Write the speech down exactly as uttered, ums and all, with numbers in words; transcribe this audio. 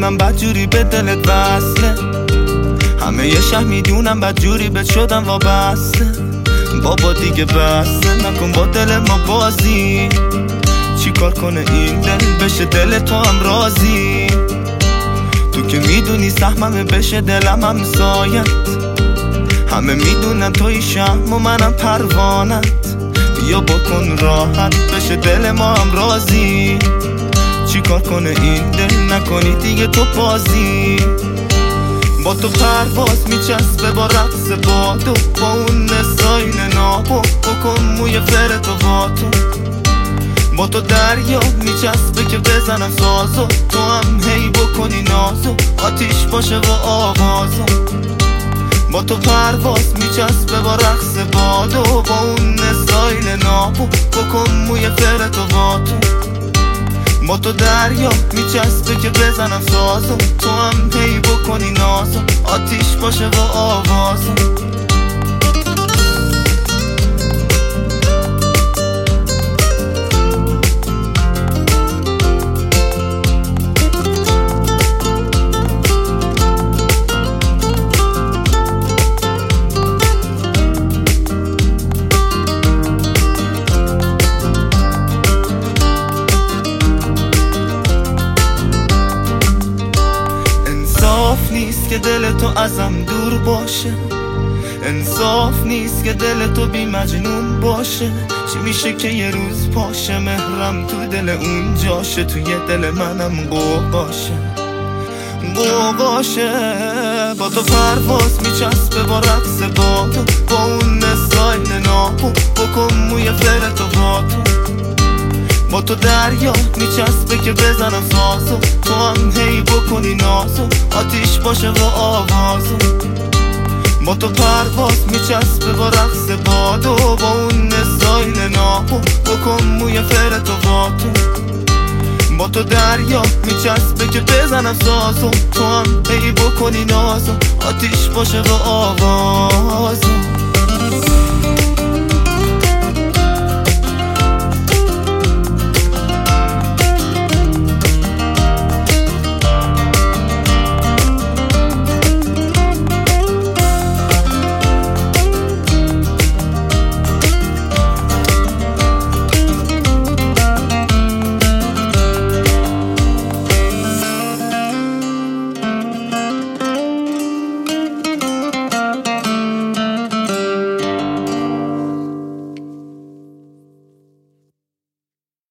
میدونم بدجوری به دلت وصله، همه یه شه میدونم بدجوری بهت شدم وابسته. بابا دیگه بسته نکن با دل ما بازی، چی کار کنه این دل بشه دل تو هم راضی. تو که میدونی سهممه بشه دلم هم سایت، همه میدونن توی شم و منم پروانت. بیا بکن راحت بشه دل ما هم راضی، چی کار کنه این دل نکنی دیگه تو بازی. با تو پرواز میچسبه با رقص بادو، با اون نساین نابو بکن موی فرتو با تو. با تو دریا میچسبه که بزنم سازو، تو هم هی بکنی نازو آتیش باشه و آوازو. با تو پرواز میچسبه با رقص بادو، با اون نساین نابو بکن موی فرتو با تو. با تو دریا میچسبه که بزنم سازو، تو هم هی بکنی نازو آتیش باشه و آوازو. نیست که دل تو ازم دور باشه، انصاف نیست که دل تو بی مجنون باشه. چی میشه که یه روز پاشه مهرم تو دل اون جاشه، توی دل منم قوقاشه قوقاشه. با تو پرواز میچسبه با رقص بادو، با اون نساین نابو بکن موی فرتو با تو. با تو دریا میچسبه که بزنم سازو، تو هم هی بکنی نازو آتیش باشه و آوازو. با تو پرواز میچسبه با رقص بادو، با اون نساین نابو بکن موی فرتو با تو. با تو دریا میچسبه که بزنم سازو، تو هم هی بکنی نازو آتیش باشه و آوازو.